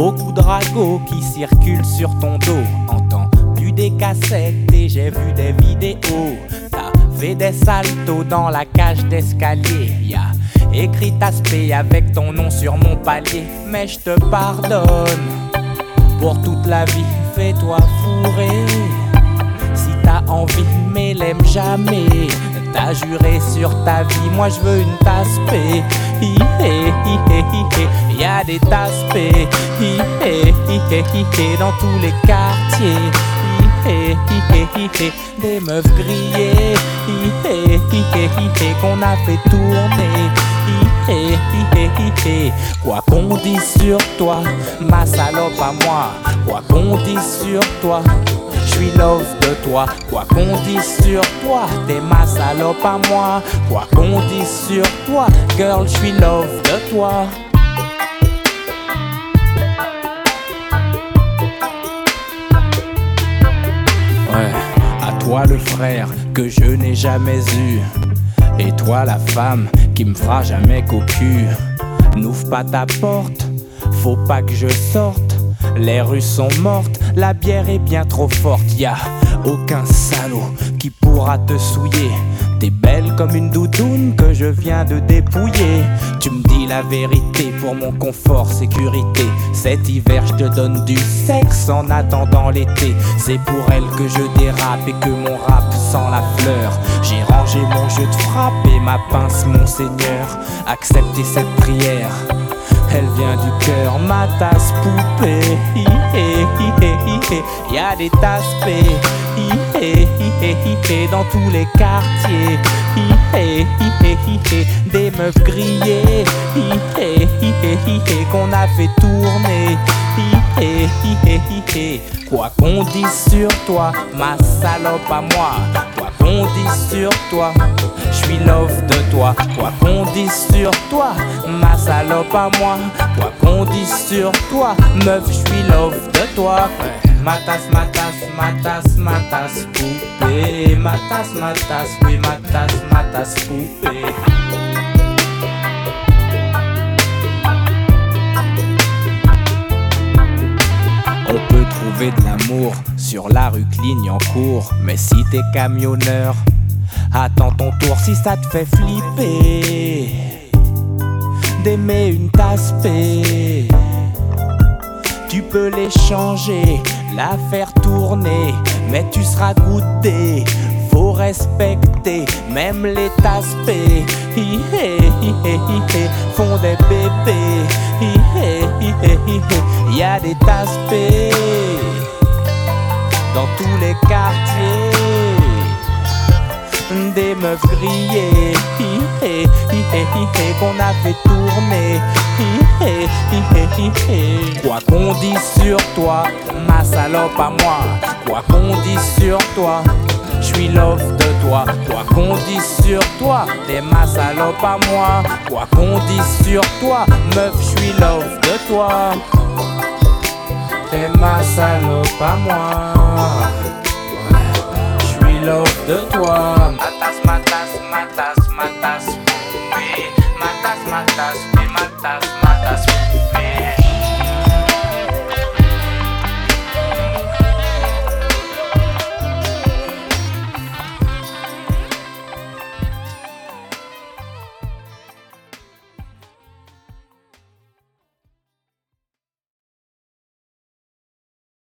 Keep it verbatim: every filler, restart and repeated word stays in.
Beaucoup de ragots qui circulent sur ton dos. Entendu des cassettes et j'ai vu des vidéos. T'as fait des saltos dans la cage d'escalier. Y'a écrit Taspé avec ton nom sur mon palier. Mais je te pardonne. Pour toute la vie, fais-toi fourrer. Si t'as envie, mais l'aime jamais. T'as juré sur ta vie, moi je veux une tasse P. Y'a des tasses P dans tous les quartiers. Des meufs grillées qu'on a fait tourner. Quoi qu'on dise sur toi, ma salope à moi. Quoi qu'on dise sur toi, j'suis love de toi. Quoi qu'on dise sur toi, t'es ma salope à moi. Quoi qu'on dise sur toi, girl, j'suis love de toi. Ouais, à toi le frère que je n'ai jamais eu. Et toi la femme qui me fera jamais cocu. N'ouvre pas ta porte, faut pas que je sorte. Les rues sont mortes, la bière est bien trop forte. Y'a aucun salaud qui pourra te souiller. T'es belle comme une doudoune que je viens de dépouiller. Tu me dis la vérité pour mon confort, sécurité. Cet hiver je te donne du sexe en attendant l'été. C'est pour elle que je dérape et que mon rap sent la fleur. J'ai rangé mon jeu de frappe et ma pince mon seigneur. Acceptez cette prière, elle vient du cœur, ma tasse poupée. Y'a des tasses P dans tous les quartiers. Des meufs grillées qu'on a fait tourner. Quoi qu'on dise sur toi, ma salope à moi. Quoi qu'on dise sur toi, j'suis love de toi. Quoi qu'on dise sur toi, ma salope à moi. Quoi qu'on dise sur toi, meuf, j'suis love de toi. Ma tasse, ma tasse, ma tasse, ma tasse poupée. Ma tasse, ma tasse, oui ma tasse, ma tasse poupée. On peut trouver de l'amour sur la rue Clignancourt. Mais si t'es camionneur, attends ton tour si ça te fait flipper d'aimer une tasse P. Tu peux l'échanger, la faire tourner, mais tu seras goûté. Faut respecter, même les tasses P font des bébés. Y'a des tasses P dans tous les quartiers. Des meufs grillées qu'on a fait tourner. Quoi qu'on dise sur toi, ma salope à moi. Quoi qu'on dise sur toi, j'suis love de toi. Quoi qu'on dise sur toi, t'es ma salope à moi. Quoi qu'on dise sur toi, meuf, j'suis love de toi. T'es ma salope à moi. J'suis love de toi. Ma tasse, ma tasse.